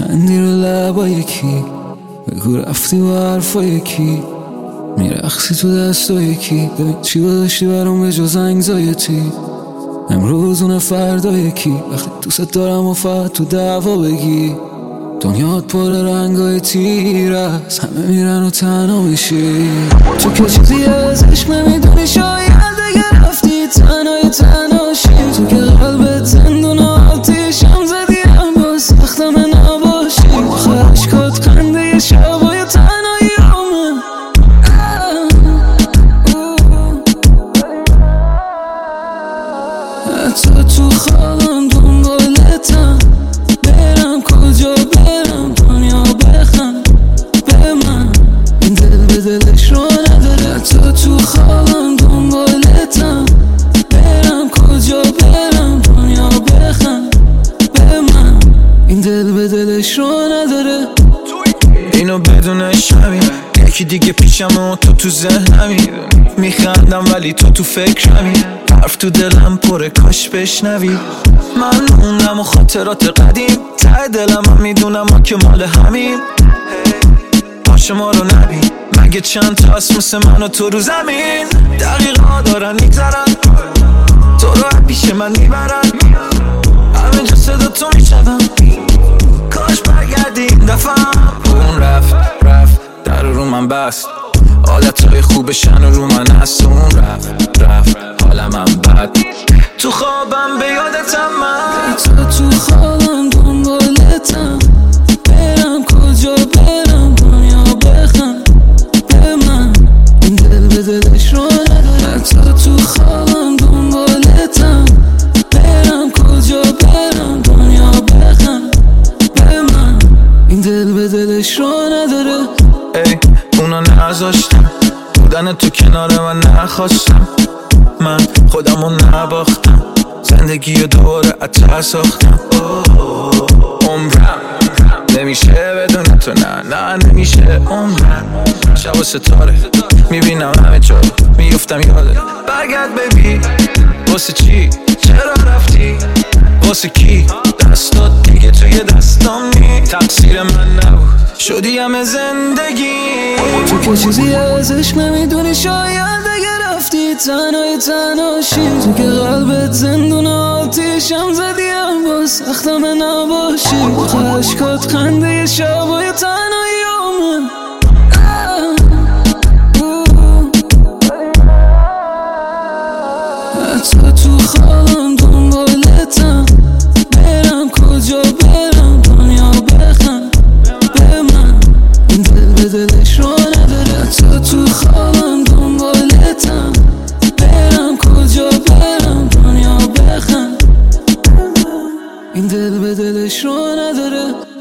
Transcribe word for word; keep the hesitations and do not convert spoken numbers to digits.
میخندی رو لبای کی، بگو رفتی با حرفای کی، میرقصی تو دستای کی، ببین چی داشتی برام به جز انگزایتی. امروز اون فردای کی، وقتی دوست دارم و فقط تو دعوا بگی. دنیات پر رنگای تیر است، همه میرن و تنها بشی. تو که چیزی از عشق نمیدونی، شاید دیگه رفتی تنهای تنهاشی. تو که قلبت زندون آتیش هم زدی، اما سختم نباشی. آخه عشقات خنده شبای تنهایی همه. حتی تو خوابم دنبالتم، برم کجا برم دنیا بخند به من، این دل به دلش رو نداره. حتی تو خوابم دنبالتم، برم کجا برم دنیا بخند به من، این دل به دلش رو نداره. اینو بدونش همین، یکی دیگه پیشم و تو تو ذهنمی. میخندم ولی تو تو فکرمی، حرف تو دلم پره کاش بشنوی. من موندم و خاطرات قدیم، ته دلم هم میدونم ما که مال همین. باشه ما رو نبین، مگه چند تا هست مثل من و تو رو زمین. دقیقا دارن میگذرن، تو رو پیش من میبرن، همه جا صدا تو میشنم. کاش برگردی این دفعه. اون رفت رفت در رو من بست، حالتهای خوبشن و رو من هست. اون رفت رفت حالم هم بد، تو خوابم به یادتم من. تو تو خوابم دنبالتم، برم کجا برم دنیا بخند به من، این دل به دلش رو نداره. تو تو خوابم دنبالتم، برم کجا برم دنیا بخند به من، این دل به دلش رو نداره. ای اونا نذاشتم، بودن تو کنار من نخواستم، من خودمو نباختم، زندگی رو دوباره اتر ساختم. عمرم نمیشه بدون تو، نه نه نمیشه. عمرم شب و ستاره میبینم همه جا، میفتم یاده. برگرد ببین واسه چی، چرا رفتی، واسه کی، دستات دیگه توی دستام نی. تقصیر من نبود، شدی همه زندگی. تو که چیزی از عشق نمیدونی، شاید دیگه رفتی تنهای تنهاشی. تو که قلبت زندون آتیش هم زدی، اما سختم نباشی. آخه عشقات خنده شبای تنهایی همه. حتی تو خوابم دنبالتم، برم کجا برم دنیا بخند به من، این دل به دلش رو نداره. حتی تو خوابم دنبالتم، برم کجا برم دنیا بخند، این دل به دلش رو نداره.